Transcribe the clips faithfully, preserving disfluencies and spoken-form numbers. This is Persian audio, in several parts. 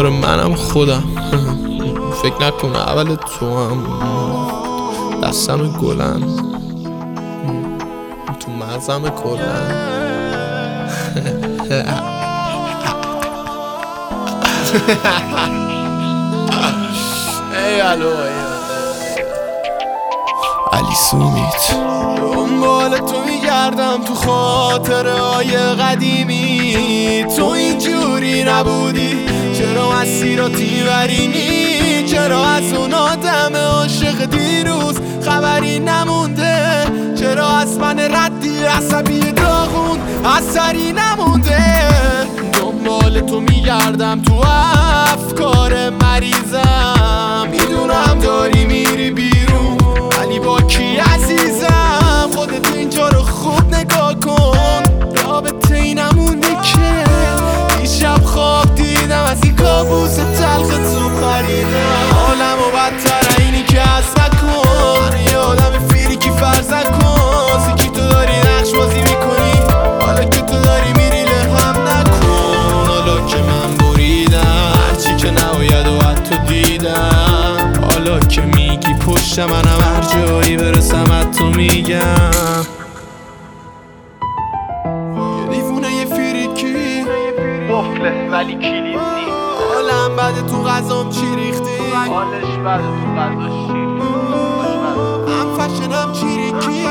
آره منم خودم. فکر نکنه اول تو هم دستم گلم تو مغزم کلم. ای الو علی سومیت. دنبال تو میگردم تو خاطره های قدیمی، تو اینجوری نبودی، چرا مسیراتی ورینی، چرا از اون آدم عاشق دیروز خبری نمونده، چرا از من ردی عصبی داغون اثری نمونده. دنبال تو میگردم تو افکار مریضم، میدونم داری میری بیرون ولی با کی عزیزم؟ خودت اینجا رو خوب نگاه کن، رابطه ای نمونده که دیشب خواب دیدم از این کابوس تلخ تو پریدم. حالم و بدتر اینی که از نکن، من یادم فیریکی فرض نکن، سیکی تو داری نقش بازی میکنی، حالا که تو داری میری لهم نکن. حالا که من بریدم هرچی که نباید و حتی دیدم، حالا که میگی پشت منم هر جایی برسم از تو میگم. یه دیوونه یه فیریکی قفله ولی کلید نیست، حالم بده تو غذام چی ریختی، حالش بده تو غذاش چی ریختی، هم فشنم چیریکی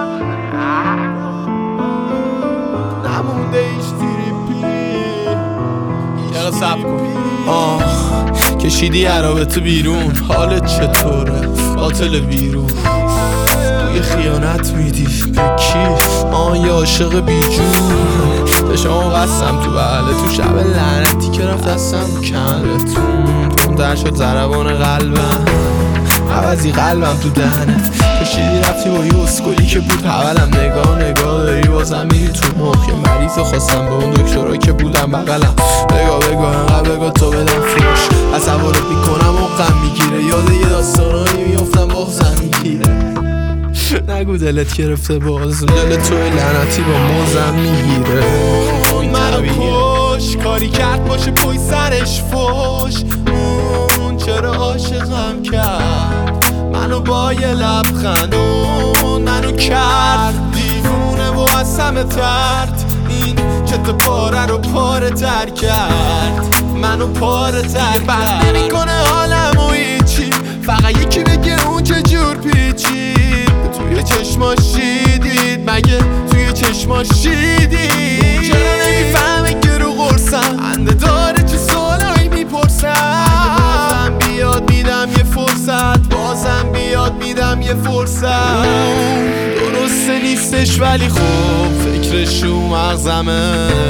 نمونده ایش تریپی. یه سب کن آه کشیدی عرابت بیرون، حالت چطوره قاتل ویرون، بوی خیانت میدی به کی؟ آه یه عاشق بیجون، به شما قسم تو بله تو شب لعنتی که رفت دستم کندتون، تندر شد ضربان قلبم عوضی قلبم تو دهنت، کشیدی رفتی با یه اسکولی که بود اولم، نگاه نگاه داری بازم میری تو مخ، یه مریض خواستم به اون دکترها که بودم بغلم، بگاه بگاه انقدر بگاه تا بدم فروش، تصورت میکنم و غم میگیره، یاد یه داستانایی میافتم بغزم میگیره، نگو دلت گرفته باز دل توی لعنتی با موزم میگیره. منو کش کاری کرد باشه پای سرش فوش، اون چرا عاشقم کرد منو با یه لبخند، اون منو کرد دیوونه و از همه ترد، این چت پاره رو پاره تر کرد منو پاره تر کرد. بد نمیکنه حالم و هیچی، فقط یکی بگه اون چه جور پیچید، توی چشماش دیدید مگه توی چشماش دیدید، چرا نمیفهمه که رو قرصم انده داره چه سوالایی میپرسم، بازم بیاد میدم یه فرصت، بازم بیاد میدم یه فرصت، درسته نیستش ولی خوب فکرش رو مغزمه،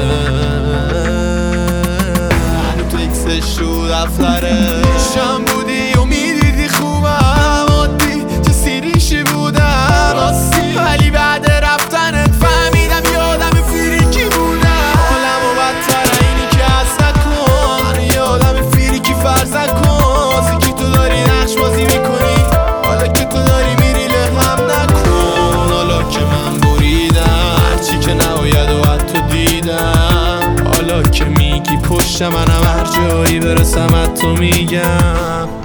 هنو تو اکسش رو دفتره، شم بودی و میدیدی خوبم عادی چه سیریشی بودم راستی، ولی بعد رفتنت فهمیدم یادم فیریکی بودم، حالم و بدتر اینی که از نکن، من یادم فیریکی فرض نکن، سیکی تو داری نقش بازی میکنی، حالا که تو داری میری لهم نکن. حالا که من بریدم هرچی که نباید و حتی دیدم، حالا که میگی پشت منم هر جایی برسم از تو میگم.